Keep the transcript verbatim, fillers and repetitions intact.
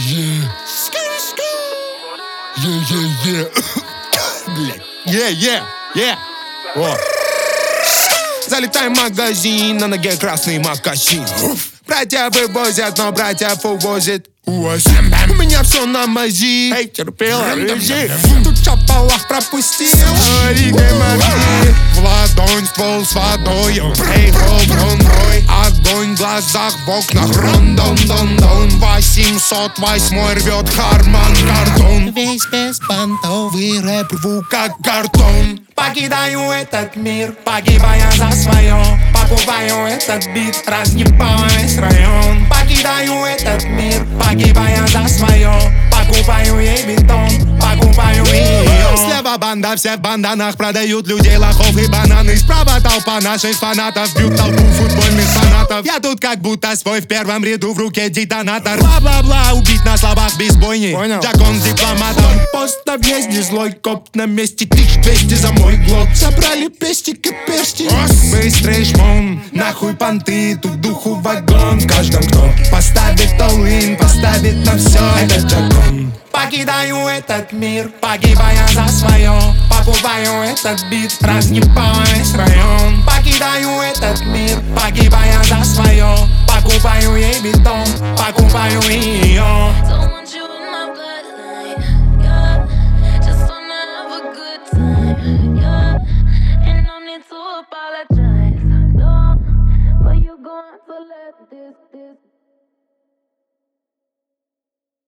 Yeah. Yeah, yeah, yeah. Блядь. Yeah, yeah, yeah. О. Залетаем в магазин, на ноге красный мокасин. Братья вывозят, но братьев увозят. У меня все на мази. Эй, терпела, рыжи. Тут чапалах пропустил. В ладонь ствол с водою. Эй, мой огонь в глазах, в окнах. Рон-дон-дон-дон. восемьсот восемь рвет карман картон. Весь без понтов и рэп рву как картон. Покидаю этот мир, погибая за свое. Покупаю этот бит, разъебаясь район. Покидаю этот мир, погибая за свое. Покупаю ей бетон, покупаю ее. Слева банда, все в банданах продают людей, лохов и бананы. Справа толпа наших фанатов, бьют толпу футбольных фанатов. Я тут как будто свой в первом ряду, в руке детонатор. Бла-бла-бла, убить на словах без бойни. Джакон с дипломатом. Пост на въезде, злой коп на месте. Тысяч двести за мой глот. Собрали пестик и персти. Быстрый шмон, нахуй понты, тут духу вагон. В каждом, кто поставит all-in, поставит на все этот джакон. Покидаю этот мир, погибая за свое. Покупаю этот бит, разъебаясь район. Покидаю этот мир, погибая за свое. Покупаю ей бетон, покупаю ее.